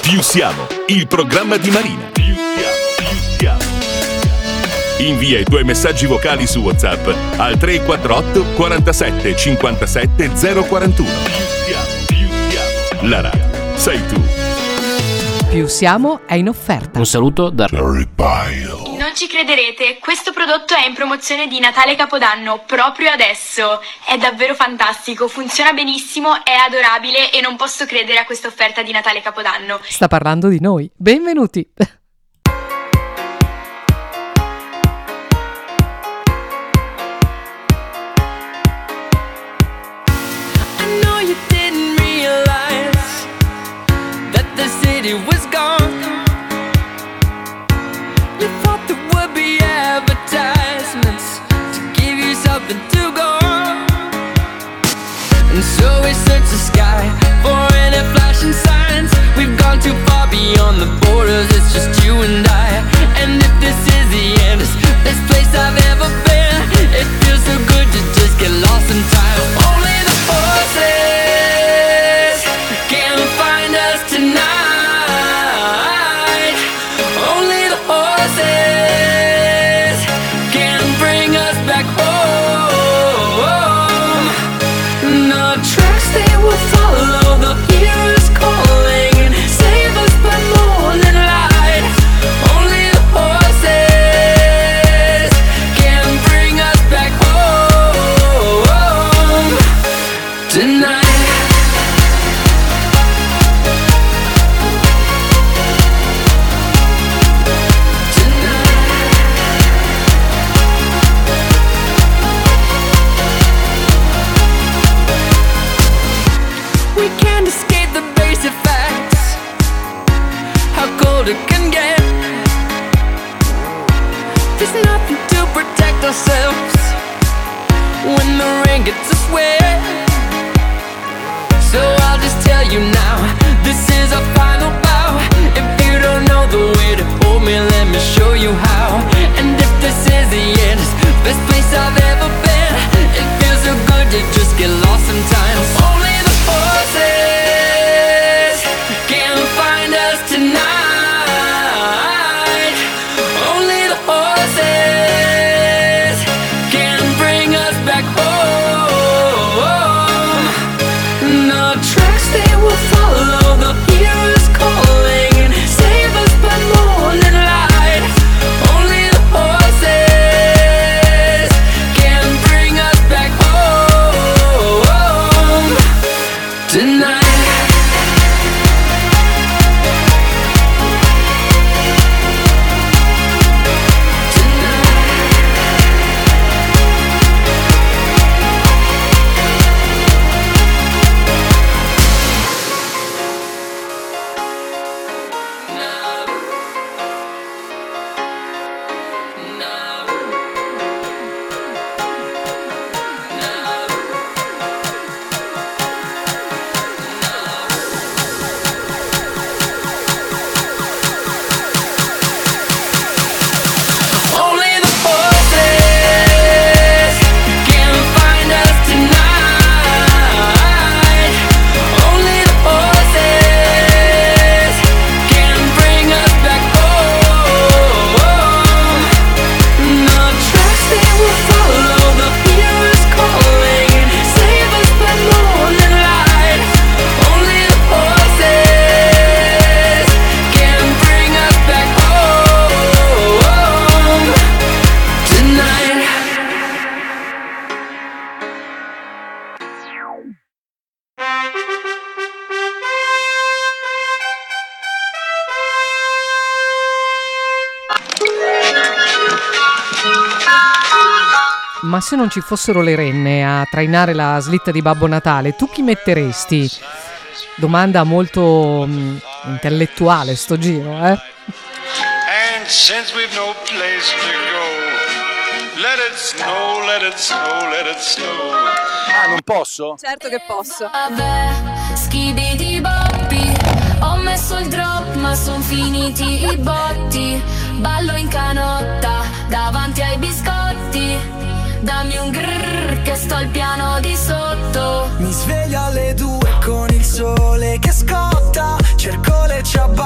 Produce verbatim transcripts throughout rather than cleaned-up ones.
Più siamo, il programma di Marina. Più siamo, più siamo. Invia i tuoi messaggi vocali su WhatsApp al tre quattro otto quarantasette cinquantasette zero quarantuno. Più siamo, più siamo. La radio sei tu. Più siamo è in offerta. Un saluto da Jerry Pyle. Non ci crederete, questo prodotto è in promozione di Natale Capodanno proprio adesso. È davvero fantastico, funziona benissimo, è adorabile e non posso credere a questa offerta di Natale Capodanno. Sta parlando di noi. Benvenuti. I know you didn't realize that the city was gone. You thought there would be advertisements to give you something to go on. And so we search the sky for any flashing signs. We've gone too far beyond the borders, it's just you and I. And if this is the end, it's the best place I've ever been. It feels so good to just get lost in time. Only the horses can find us tonight. Only the horses can bring us back home. No tracks they will follow, the heroes calling and save us by more than light. Only the horses can bring us back home tonight. We can't escape the basic facts, how cold it can get. There's nothing to protect ourselves when the rain gets us wet. So I'll just tell you now, this is our final bow. If you don't know the way to hold me, let me show you how. And if this is the end, it's the best place I've ever been. It feels so good to just get lost sometimes. Only the horses can find us tonight. Only the horses can bring us back home. No tracks they will follow, the heroes calling and save us by more than light. Only the horses can bring us back home tonight. Only the horses can find us tonight. Only the horses can bring us back home. No tracks they will follow, the heroes calling and save us by more than light. Only the horses can bring us back home tonight. Ma se non ci fossero le renne a trainare la slitta di Babbo Natale, tu chi metteresti? Domanda molto mm, intellettuale sto giro, eh? And since we've no place to go, let it snow, let it snow, let it snow. Ah, non posso? Certo che posso. Vabbè, schidi di boppi. Ho messo il drop ma son finiti i botti. Ballo in canotta davanti ai biscotti. Dammi un grrr che sto al piano di sotto. Mi sveglio alle due con il sole che scotta. Cerco le ciabatte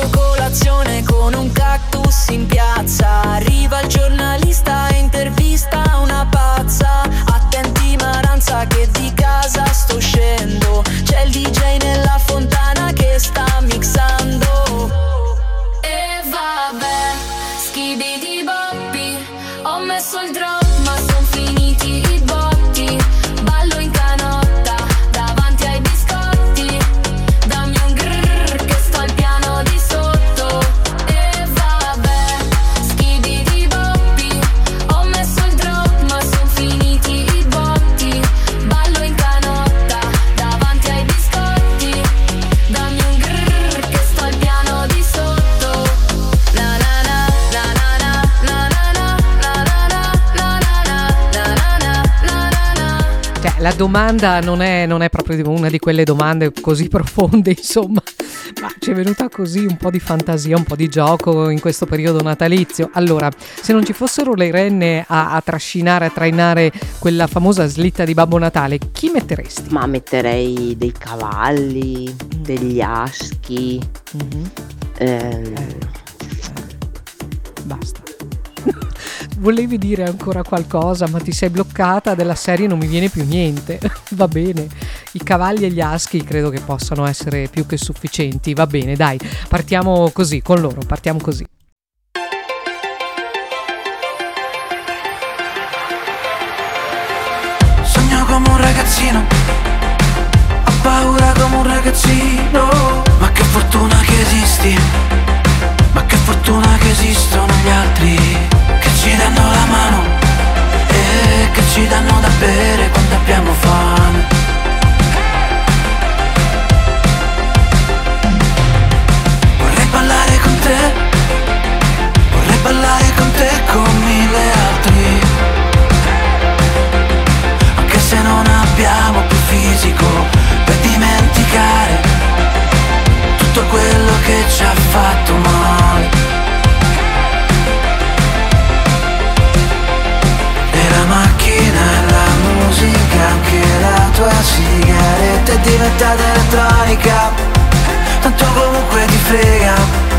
facendo colazione con un cactus in piazza. Arriva il giornalista e intervista una pazza. Attenti Maranza che di casa sto uscendo. C'è il D J nella fontana che sta mixando. E vabbè, schibidi boppi, ho messo il drop ma son finiti i botti. Ballo in canotta davanti ai biscotti. Dammi un grrr che sto al piano di sotto. E vabbè, schibidi boppi, ho messo il drop ma son finiti i botti. Ballo in canotta davanti ai biscotti. Dammi un grrr che sto al piano di sotto. Na na na na na na na na na na na na na na na na. Cioè, la domanda non è, non è proprio una di quelle domande così profonde, insomma, ma ci è venuta così un po' di fantasia, un po' di gioco in questo periodo natalizio. Allora, se non ci fossero le renne a, a trascinare, a trainare quella famosa slitta di Babbo Natale, chi metteresti? Ma metterei dei cavalli, degli aschi. Mhm. ehm, Eh, Basta. Volevi dire ancora qualcosa, ma ti sei bloccata della serie, non mi viene più niente. Va bene, i cavalli e gli aschi credo che possano essere più che sufficienti. Va bene, dai, partiamo così con loro, partiamo così. Sogno come un ragazzino, ho paura come un ragazzino. Ma che fortuna che esisti, ma che fortuna che esistono gli altri che ci danno la mano e che ci danno da bere quando abbiamo fame. Vorrei ballare con te, vorrei ballare con te con mille altri, anche se non abbiamo più fisico per dimenticare tutto quello che ci ha fatto male. E la macchina e la musica, anche la tua sigaretta è diventata elettronica, tanto comunque ti frega.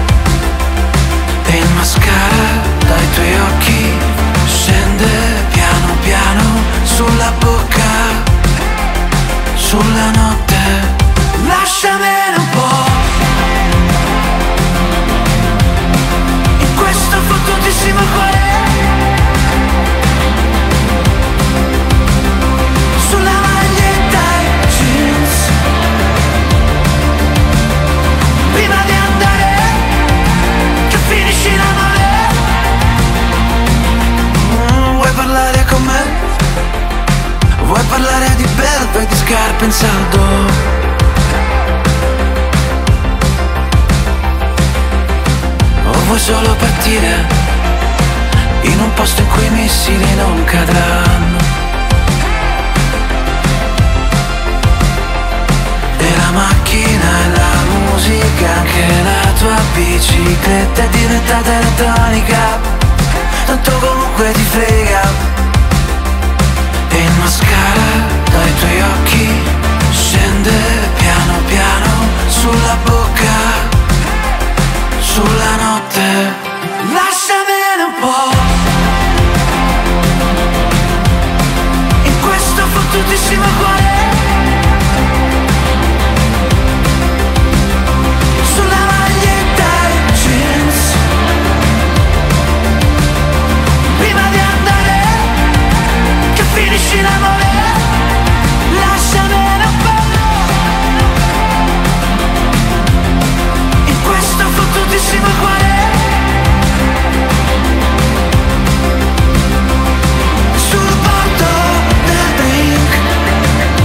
E il mascara dai tuoi occhi scende piano piano sulla bocca, sulla notte. Lasciamene un po' in questo fottutissimo cuore, sulla maglietta e jeans, prima di andare che finisci l'amore. Mm, vuoi parlare con me? Vuoi parlare di belva e di scarpe in saldo? O vuoi solo partire in un posto in cui i missili non cadranno? E la macchina e la musica, anche la tua bicicletta è diventata elettronica, tanto comunque ti frega. E il mascara dai tuoi occhi scende piano piano sulla bocca, sulla notte. Lasciamene un po' in questo fottutissimo cuore, sulla maglietta e jeans, prima di andare che finisci l'amore. Lasciamene un po' in questo fottutissimo cuore, sul bordo del drink.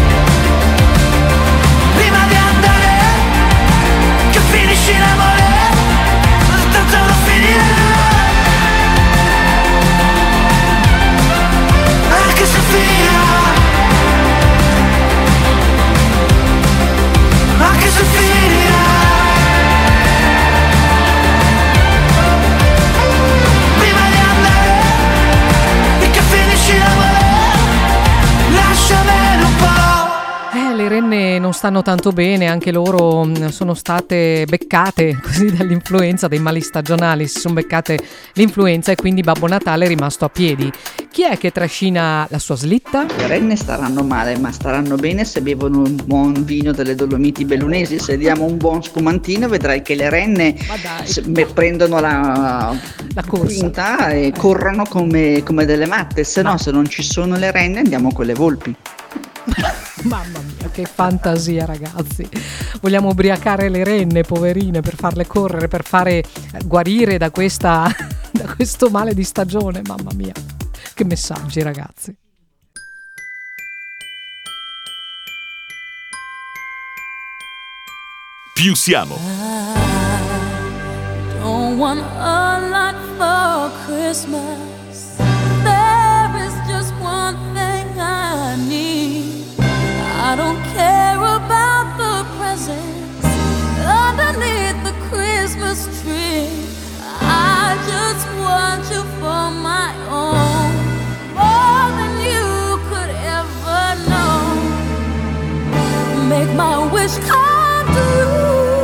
stanno tanto bene, anche loro mh, sono state beccate così dall'influenza, dei mali stagionali, si sono beccate l'influenza e quindi Babbo Natale è rimasto a piedi. Chi è che trascina la sua slitta? Le renne staranno male, ma staranno bene se bevono un buon vino delle Dolomiti Bellunesi. Se diamo un buon spumantino vedrai che le renne se- me- prendono la, La corsa. quinta e corrono come, come delle matte. Se no, se non ci sono le renne andiamo con le volpi. Mamma mia, che fantasia, ragazzi. Vogliamo ubriacare le renne, poverine, per farle correre, per fare eh, guarire da questa da questo male di stagione. Mamma mia, che messaggi, ragazzi. Più siamo. Don't want a lot for Christmas. There is just one thing I need. I don't care about the presents underneath the Christmas tree. I just want you for my own, more than you could ever know. Make my wish come true.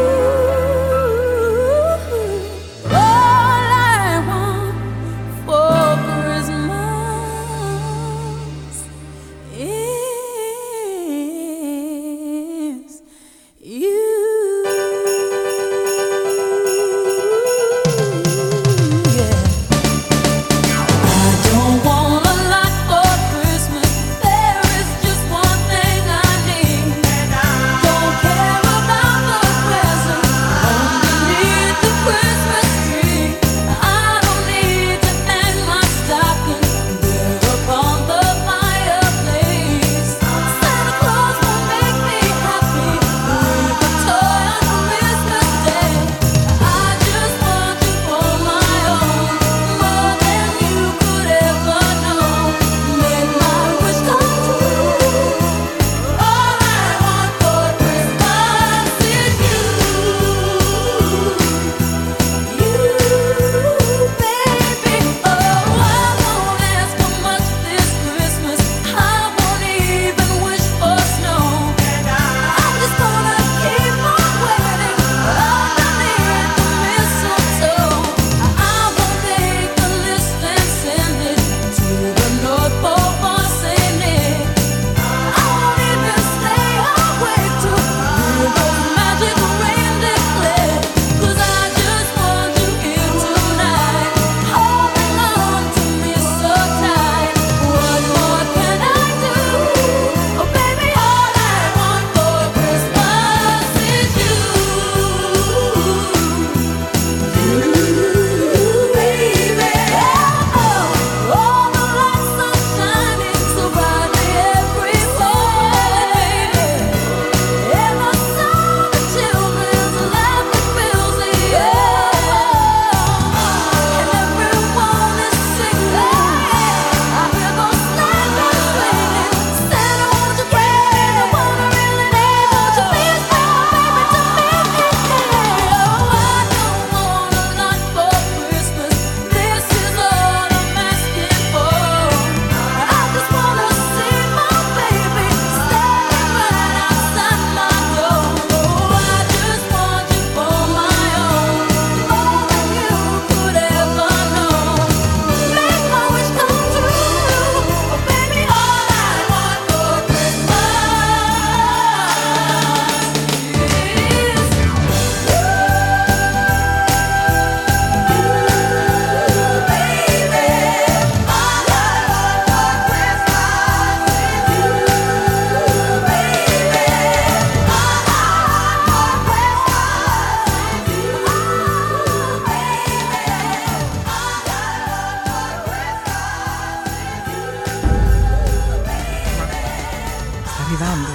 arrivando?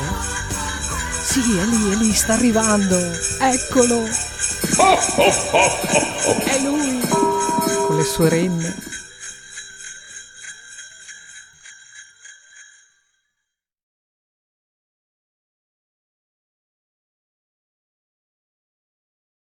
Sì, è lì, è lì, sta arrivando. Eccolo. È lui. Con le sue renne.